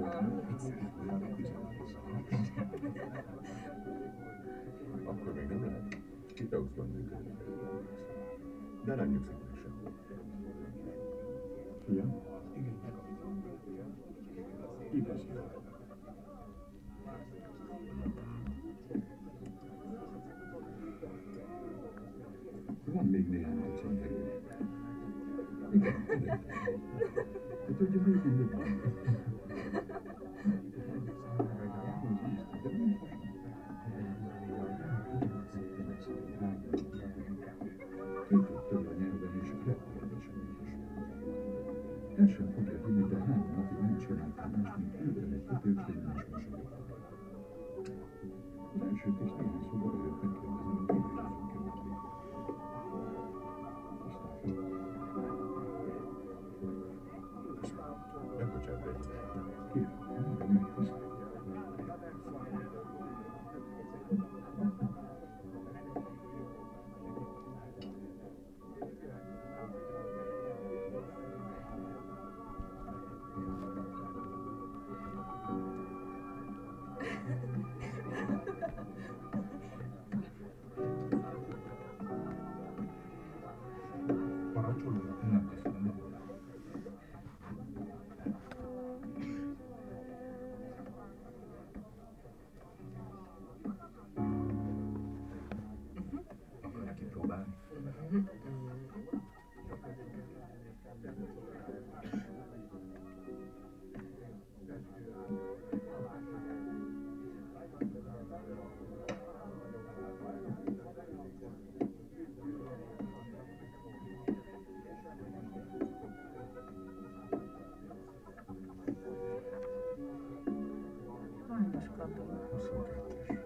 Akkor még nem lehet. Kitauszban működik. De nem nyugszik meg sem. Igen? Igaz. Van még néhány tucat erő. Igen, igen. De tudja, hogy mindig van. Képíttől a nyelven és rettenetesen ügyes. El sem fogja hinni, de 3 napig nem csináltam más, mint ültem egy kötőcskémben és mosolyogtam. Az első 10 néhány szóval előtt megkérdezem, hogy dolgozunk-e valami. Aztán föl. Nem bocsánat be egy ideig. Kérem, nagyon megtisztel. Parancsolom? Nem teszem, nem. Akarja kipróbálni? Hányos kabin? 22-es.